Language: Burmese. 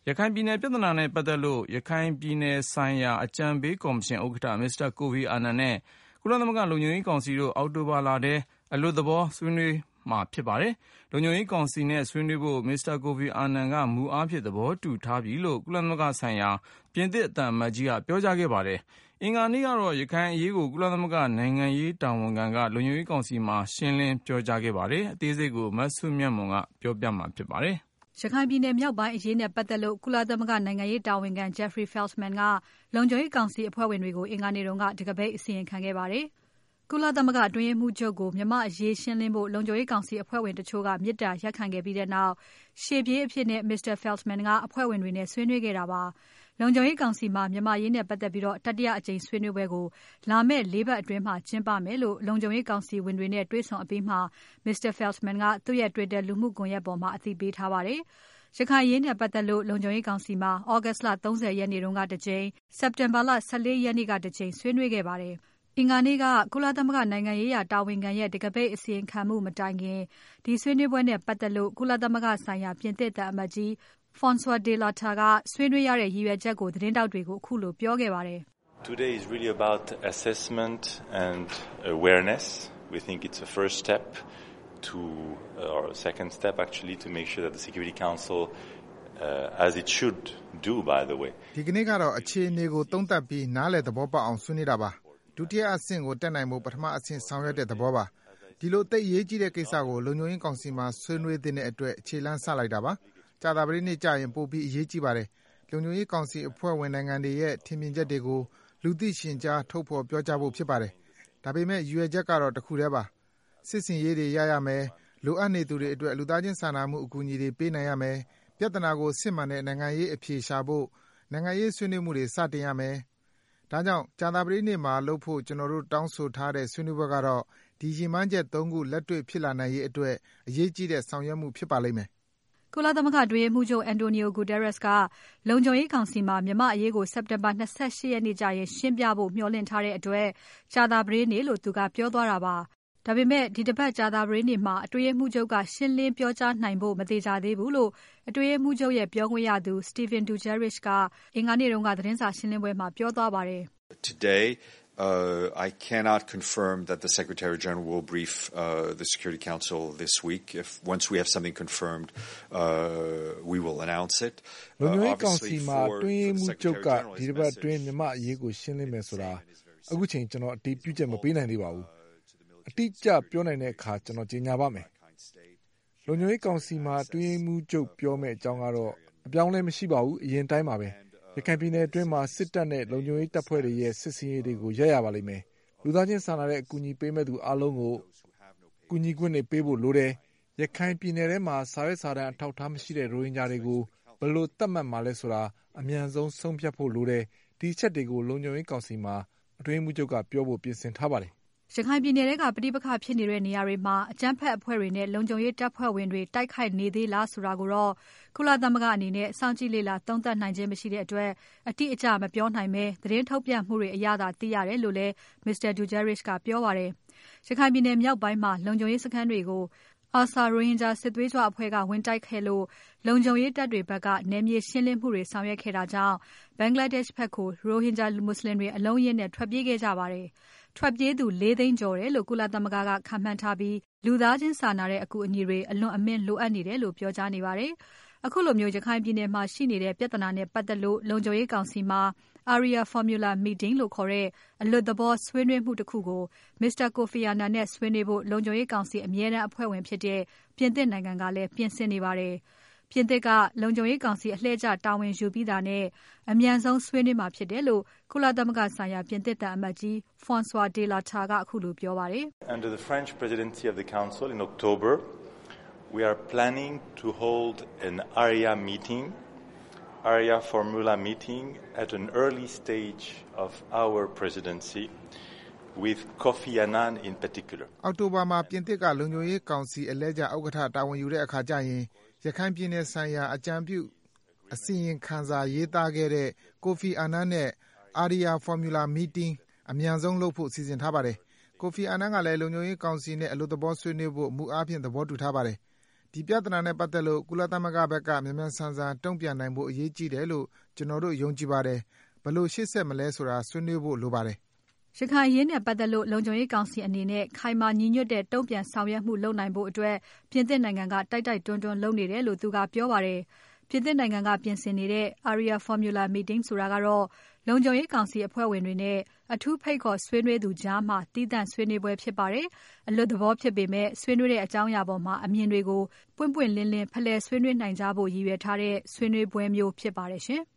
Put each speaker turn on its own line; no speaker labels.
ရခိုင်ပြည်နယ်ပြဿနာနဲ့ပတ်သက်လို့ရခိုင်ပြည်နယ်ဆိုင်ရာအကြံပေးကော်မရှင်ဥက္ကဋ္ဌမစ္စတာကိုဖီအာနန်နဲ့ကုလသမဂ္ဂလုံခြုံရေးကောင်စီတို့အောက်တိုဘာလထဲအလွတ်သဘောဆွေးနွေးမှာဖြစ်ပါတယ်။လုံခြုံရေးကောင်စီနဲ့ဆွေးနွေးဖို့မစ္စတာကိုဖီအာနန်ကမူအားဖြင့်သဘောတူထားပြီလို့ကုလသမဂ္ဂဆိုင်ရာပြင်သစ်အသံအမတ်ကြီးကပြောကြားခဲ့ပါတယ်။အင်္ဂါနေ့ကတော့ရခိုင်အရေးကိုကုလသမဂ္ဂနိုင်ငံရေးတာဝန်ခံကလုံခြုံရေးကောင်စီမှာရှင်းလင်းပြောကြားခဲ့ပါတယ်။အသေးစိတ်ကိုမဆုမြတ်မွန်ကပြောပြမှာဖြစ်ပါတယ်
။ရခိုင်ပြည်နယ်မြောက်ပိုင်းအရေးနဲ့ပတ်သက်လို့ကုလသမဂ္ဂနိုင်ငံရေးတာဝန်ခံ Jeffrey Feltman ကလုံခြုံရေးကောင်စီအဖွဲ့ဝင်တွေကိုအင်္ဂါနေ့တုန်းကတံခါးပိတ်အစီရင်ခံခဲ့ပါတယ်။ကုလသမဂ္ဂအတွင်းရေးမှူးချုပ်ကိုမြန်မာ့အရေးရှင်းလင်းဖို့လုံခြုံရေးကောင်စီအဖွဲ့ဝင်တချို့ကမေတ္တာရပ်ခံခဲ့ပြီးတဲ့နောက်ရှေ့ပြေးအဖြစ်နဲ့ Mr. Feltman ကအဖွဲ့ဝင်တွေနဲ့ဆွေးနွေးခဲ့တာပါ။လုံခြုံရေးကောင်စီမှာမြန်မာရေးနဲ့ပတ်သက်ပြီးတတိယအကြိမ်ဆွေးနွေးပွဲကိုလာမယ့်၄ပတ်အတွင်းမှာကျင်းပမယ်လို့လုံခြုံရေးကောင်စီဝင်တွေနဲ့တွေ့ဆုံအပြီးမှာ Mr. Feltman ကသူ့ရဲ့ Twitter လူမှုကွန်ရက်ပေါ်မှာအသိပေးထားပါတယ်။ရခိုင်အရေးနဲ့ပတ်သက်လို့လုံခြုံရေးကောင်စီမှာ August လ30ရက်နေ့တုန်းကတစ်ကြိမ်၊ September လ14ရက်နေ့ကတစ်ကြိမ်ဆွေးနွေးခဲ့ပါတယ်။အင်္ဂါနေ့ကကုလသမဂ္ဂနိုင်ငံရေးရာတာဝန်ခံရဲ့တံခါးပိတ်အစီရင်ခံမှုမတိုင်ခင်ဒီဆွေးနွေးပွဲနဲ့ပတ်သက်လို့ကုလသမဂ္ဂဆိုင်ရာပြင်သစ်သံအမတ်ကြီး François Delattre ကဆွေးနွေးရတဲ့ရည်ရွယ်ချက်ကိုသတင်းတောက်တွေကိုအခုလိုပြောခဲ့ပါတယ်
။ Today is really about assessment and awareness. We think it's a first step to or a second step actually to make sure that the Security Council as it should do by the way
ဒီကနေ့ကတော့အခြေအနေကိုသုံးသပ်ပြီးနားလည်သဘောပေါက်အောင်ဆွေးနွေးတာပါဒုတိယအဆင့်ကိုတက်နိုင်ဖို့ပထမအဆင့်ဆောင်ရွက်တဲ့သဘောပါဒီလိုသိရေးကြီးတဲ့ကိစ္စကိုလုံခြုံရေးကောင်စီမှာဆွေးနွေးတဲ့အတွက်အခြေလမ်းဆလိုက်တာပါကြာသပတေးနေ့ကြာရင်ပို့ပြီးအရေးကြီးပါတယ်လုံခြုံရေးကောင်စီအဖွဲ့ဝင်နိုင်ငံတွေရဲ့ထင်မြင်ချက်တွေကိုလူသိရှင်ကြားထုတ်ဖော်ပြောကြားဖို့ဖြစ်ပါတယ်ဒါပေမဲ့ရွေချက်ကတော့တစ်ခုတည်းပါစစ်စင်ရေးတွေရရမယ်လိုအပ်နေသူတွေအတွက်လူသားချင်းစာနာမှုအကူအညီတွေပေးနိုင်ရမယ်ပြဿနာကိုစစ်မှန်တဲ့နိုင်ငံရေးအဖြေရှာဖို့နိုင်ငံရေးဆွေးနွေးမှုတွေစတင်ရမယ်ဒါကြောင့်ကြာသပတေးနေ့မှာလုပ်ဖို့ကျွန်တော်တို့တောင်းဆိုထားတဲ့ဆွေးနွေးပွဲကတော့ဒီရည်မှန်းချက်၃ခုလက်တွေ့ဖြစ်လာနိုင်ရေးအတွက်အရေးကြီးတဲ့ဆောင်ရွက်မှုဖြစ်ပါလိမ့်မယ်
ကုလသမဂ္ဂအတွင်းရေးမှူးချုပ် Antonio Guterres ကလုံခြုံရေးကောင်စီမှာမြန်မာအရေးကိုစက်တင်ဘာ28ရက်နေ့ကျရင်ရှင်းပြဖို့မျှော်လင့်ထားတဲ့အတွက်ကြာသပတေးနေ့လို့သူကပြောသွားတာပါဒါပေမဲ့ဒီတစ်ပတ်ကြာသပတေးနေ့မှာအတွင်းရေးမှူးချုပ်ကရှင်းလင်းပြောကြားနိုင်ဖို့မသေချာသေးဘူးလို့အတွင်းရေးမှူးချုပ်ရဲ့ပြောခွင့်ရသူ Stephane Dujarric ကအင်္ဂါနေ့တုန်းကသတင်းစာရှင်းလင်းပွဲမှာပြောသွားပါတယ်
။ Today I cannot confirm that the Secretary General will brief the Security Council this week. Once we have something confirmed, we will announce it.
လုံခြုံရေးကောင်စီမှာအတွင်းရေးမှူးချုပ်ကဒီတစ်ပတ်အတွင်းမြန်မာအရေးကိုရှင်းလင်းမယ်ဆိုတာအခုချိန်ကျွန်တော်အတည်ပြုချက်မပေးနိုင်သေးပါဘူး။အတိအကျပြောနိုင်တဲ့အခါကျွန်တော်ကြေညာပါမယ်။လုံခြုံရေးကောင်စီမှာအတွင်းရေးမှူးချုပ်ပြောမယ့်အကြောင်းကတော့အပြောင်းလဲမရှိပါဘူးအရင်တိုင်းပါပဲ။ရခိုင်ပြည်နယ်အတွင်းမှာစစ်တပ်နဲ့လုံခြုံရေးတပ်ဖွဲ့တွေရဲ့စစ်စင်ရေးတွေကိုရပ်ရပါလိမ့်မယ်။လူသားချင်းစာနာတဲ့အကူအညီပေးမဲ့သူအလုံးကိုကူညီခွင့်တွေပေးဖို့လိုတယ်။ရခိုင်ပြည်နယ်ထဲမှာစာရွက်စာတမ်းအထောက်အထားမရှိတဲ့ရိုဟင်ဂျာတွေကိုဘယ်လိုသတ်မှတ်မှာလဲဆိုတာအမြန်ဆုံးဆုံးဖြတ်ဖို့လိုတယ်။ဒီချက်တွေကိုလုံခြုံရေးကောင်စီမှာအတွင်းရေးမှူးချုပ်ကပြောဖို့ပြင်ဆင်ထားပါတယ်
ရခိုင်ပြည်နယ်ကပဋိပက္ခဖြစ်နေတဲ့နေရာတွေမှာအကြမ်းဖက်အဖွဲ့တွေနဲ့လုံခြုံရေးတပ်ဖွဲ့ဝင်တွေတိုက်ခိုက်နေသေးလားဆိုတာကိုတော့ကုလသမဂ္ဂအနေနဲ့စောင့်ကြည့်လေ့လာသုံးသပ်နိုင်ခြင်းမရှိတဲ့အတွက်အတိအကျမပြောနိုင်ပဲသတင်းထုတ်ပြန်မှုတွေအရသာသိရတယ်လို့လည်း Mr. Dujarric ကပြောပါတယ်။ရခိုင်ပြည်နယ်မြောက်ပိုင်းမှာလုံခြုံရေးစခန်းတွေကို ARSA ရိုဟင်ဂျာစစ်သွေးကြွအဖွဲ့ကဝင်တိုက်ခဲ့လို့လုံခြုံရေးတပ်တွေဘက်ကနယ်မြေရှင်းလင်းမှုတွေဆောင်ရွက်ခဲ့တာကြောင့် Bangladesh ဘက်ကိုရိုဟင်ဂျာမွတ်စလင်တွေအလုံးအရင်းနဲ့ထွက်ပြေးခဲ့ကြပါတယ်။ထွက်ပြေးသူ4သိန်းကျော်တယ်လို့ကုလသမဂ္ဂကခန့်မှန်းထားပြီးလူသားချင်းစာနာတဲ့အကူအညီတွေအလွန်အမင်းလိုအပ်နေတယ်လို့ပြောကြားနေပါတယ်။အခုလိုမျိုးရခိုင်ပြည်နယ်မှာရှိနေတဲ့ပြဿနာနဲ့ပတ်သက်လို့လုံခြုံရေးကောင်စီမှာ Area Formula Meeting လို့ခေါ်တဲ့အလွတ်သဘောဆွေးနွေးမှုတစ်ခုကို Mr. Kofi Annan နဲ့ဆွေးနွေးဖို့လုံခြုံရေးကောင်စီအမြဲတမ်းအဖွဲ့ဝင်ဖြစ်တဲ့ပြင်သစ်နိုင်ငံကလည်းပြင်ဆင်နေပါတယ်။ပြင်သစ်ကလုံခြုံရေးကောင်စီအလှည့်ကျတာဝန်ယူပြီးတာနဲ့အမြန်ဆုံးဆွေးနွေးမှာဖြစ်တယ်လို့ကုလသမဂ္ဂဆိုင်ရာပြင်သစ်သံအမတ်ကြီး François Delattre ကအခုလိုပြောပါတယ်
။ Under the French presidency of the Council in October, we are planning to hold an area formula meeting at an early stage of our presidency with Kofi Annan in particular.
အောက်တိုဘာမှာပြင်သစ်ကလုံခြုံရေးကောင်စီအလဲကျဥက္ကဋ္ဌတာဝန်ယူတဲ့အခါကျရင်ရခိုင်ပြည်နယ်ဆိုင်ရာအကြံပြုအစီရင်ခံစာရေးသားခဲ့တဲ့ Kofi Annan နဲ့ Area Formula Meeting အမြန်ဆုံးလုပ်ဖို့စီစဉ်ထားပါတယ်။ Kofi Annan ကလည်းလုံခြုံရေးကောင်စီနဲ့အလွတ်သဘောဆွေးနွေးဖို့မူအားဖြင့်သဘောတူထားပါတယ်။ဒီပြဿနာနဲ့ပတ်သက်လို့ကုလသမဂ္ဂဘက်ကမြန်မြန်ဆန်ဆန်တုံ့ပြန်နိုင်ဖို့အရေးကြီးတယ်လို့ကျွန်တော်တို့ယုံကြည်ပါတယ်။ဘယ်လိုရှေ့ဆက်မလဲဆိုတာဆွေးနွေးဖို့လိုပါတယ်
။ရခိုင်အရေးနဲ့ပတ်သက်လို့လုံခြုံရေးကောင်စီအနေနဲ့ခိုင်မာညီညွတ်တဲ့တုံ့ပြန်ဆောင်ရွက်မှုလုပ်နိုင်ဖို့အတွက်ပြင်သစ်နိုင်ငံကတိုက်တွန်းလုပ်နေတယ်လို့သူကပြောပါတယ်။ပြင်သစ်နိုင်ငံကပြင်ဆင်နေတဲ့ Area Formula Meeting ဆိုတာကတော့လုံခြုံရေးကောင်စီအဖွဲ့ဝင်တွေနဲ့အထူးဖိတ်ခေါ်ဆွေးနွေးသူကြားမှာသီးသန့်ဆွေးနွေးပွဲဖြစ်ပါတယ်။အလွတ်သဘောဖြစ်ပေမဲ့ဆွေးနွေးတဲ့အကြောင်းအရာပေါ်မှာအမြင်တွေကိုပွင့်ပွင့်လင်းလင်းဖလှယ်ဆွေးနွေးနိုင်ကြဖို့ရည်ရွယ်ထားတဲ့ဆွေးနွေးပွဲမျိုးဖြစ်ပါတယ်ရှင်။